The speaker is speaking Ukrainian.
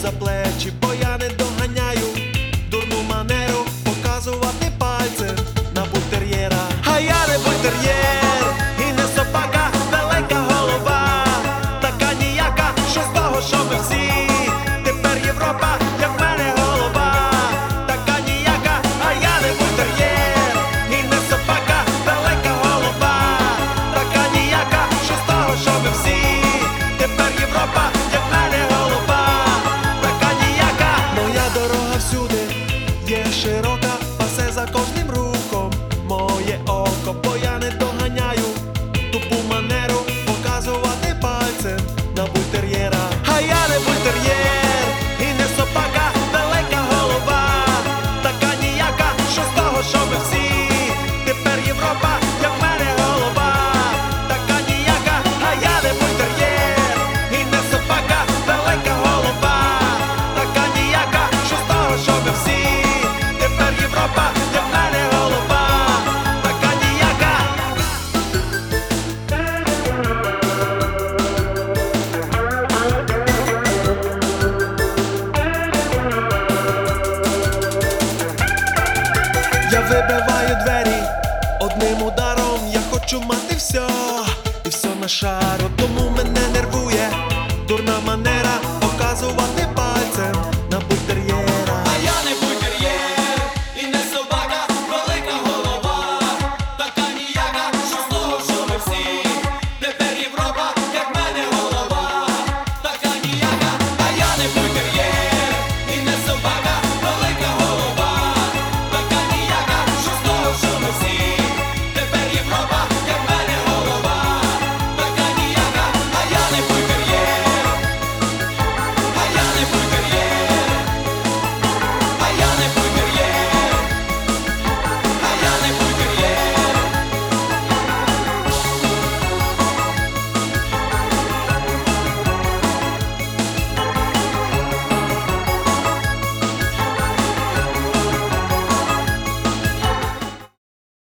за плечі, бо я не доганяю дурну манеру показувати пальцем на бультер'єра. А я не бультер'єр і не собака, велика голова, така ніяка, що з того, що ми всі. Тепер Європа, як в мене голова, така ніяка, а я не бультер'єр і не собака, велика голова, така ніяка, що з того, що ми всі. Тепер Європа, як в мене голова, така ніяка. Моя дорога всюди є широка, пасе за кожним рухом моє око, бо я не доганяю тупу манеру показувати пальцем на бультер'єра. А я не бультер'єр і не собака, велика голова, така ніяка, що з того, що ми всі. Тепер Європа, як в мене голова, така ніяка, а я не бультер'єр і не собака, велика голова, така ніяка, що з того, що ми всі. Тепер Європа, як в мене голова, така ніяка. Я вибиваю двері одним ударом, я хочу мати все, і все на шару.